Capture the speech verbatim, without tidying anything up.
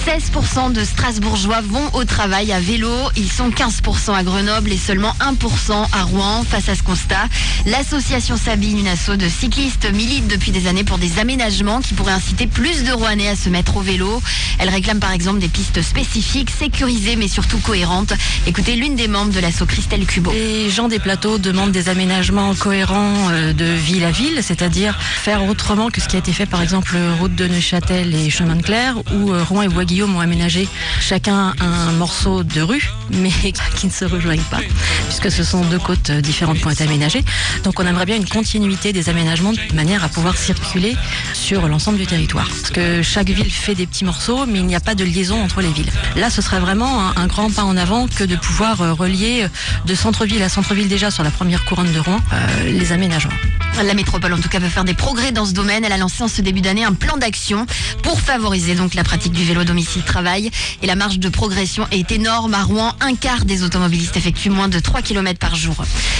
seize pour cent de Strasbourgeois vont au travail à vélo. Ils sont quinze pour cent à Grenoble et seulement un pour cent à Rouen. Face à ce constat, l'association Sabine, une asso de cyclistes, milite depuis des années pour des aménagements qui pourraient inciter plus de Rouennais à se mettre au vélo. Elle réclame par exemple des pistes spécifiques, sécurisées mais surtout cohérentes. Écoutez l'une des membres de l'asso, Christelle Cubot. Les gens des plateaux demandent des aménagements cohérents de ville à ville, c'est-à-dire faire autrement que ce qui a été fait par exemple route de Neuchâtel et chemin de Clerc, où Rouen et Bois-Guillaume ont aménagé chacun un morceau de rue, mais qui ne se rejoignent pas, puisque ce sont deux côtes différentes qui ont été aménagées. Donc on aimerait bien une continuité des aménagements de manière à pouvoir circuler sur l'ensemble du territoire. Parce que chaque ville fait des petits morceaux, mais il n'y a pas de liaison entre les villes. Là, ce serait vraiment un, un grand pas en avant que de pouvoir relier de centre-ville à centre-ville déjà sur la première couronne de Rouen, euh, les aménagements. La métropole, en tout cas, veut faire des progrès dans ce domaine. Elle a lancé en ce début d'année un plan d'action pour favoriser donc la pratique du vélo domicile-travail. Et la marge de progression est énorme. À Rouen, un quart des automobilistes effectuent moins de trois kilomètres par jour.